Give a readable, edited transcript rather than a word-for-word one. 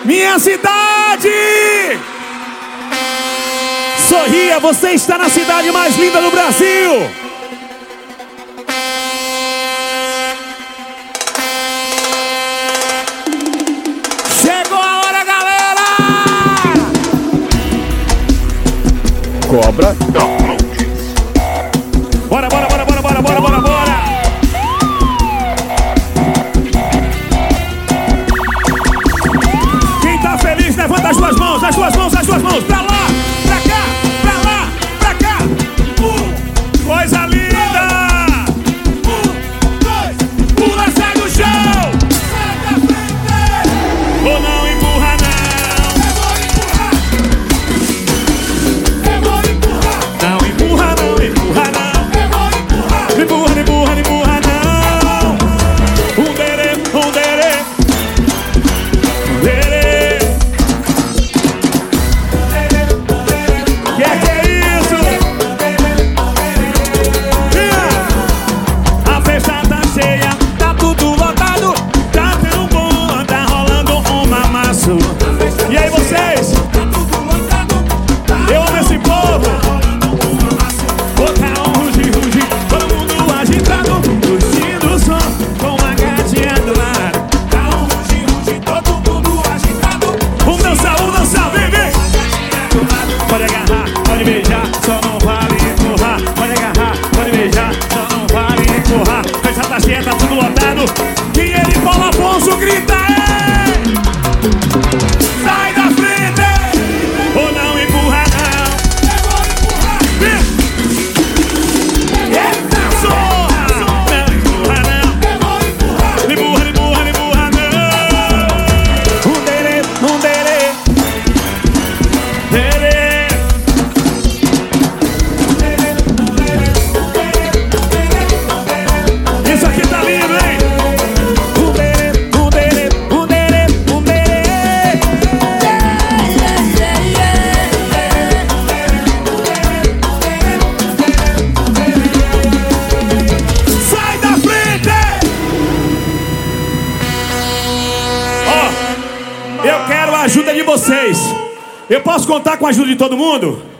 Minha cidade! Sorria, você está na cidade mais linda do Brasil! Chegou a hora, galera! Cobra. Bora, bora, bora, bora, bora, bora, bora, bora! Quem tá feliz, levanta as duas mãos, as duas mãos, as duas mãos! Pra lá, pra cá, pra lá, pra cá! Coisa linda! Pula, sai do chão! Sai da frente! Ou não empurra, não! Eu vou empurrar! Não empurra, não empurra, não! Empurra, empurra, empurra, não! Derê, derê, derê. Que é isso? A festa tá cheia, tá tudo lotado, tá tão bom, tá rolando um mamaço. E aí vocês? Eu amo esse povo. Botar um rugi, todo mundo agitado, curtindo o som com a gatinha do lado. Tá um rugi, todo mundo agitado. Vamos dançar, vem, vem! Pode agarrar, pode beijar, só não vale empurrar. Pode agarrar, pode beijar, só não vale empurrar. Festa tá cheia, tá tudo lotado. Quem ele Paulo Afonso grita, ei! Sai da frente! Ou não empurra, não! Eu vou empurrar! Vem! Eita, zorra! Não empurra, não! Eu vou empurrar! Empurra, empurra, empurra, não! Derê, derê! Isso aqui tá lindo, hein? Derê, derê, derê, derê! Sai da frente! Ó, eu quero a ajuda de vocês. Eu posso contar com a ajuda de todo mundo?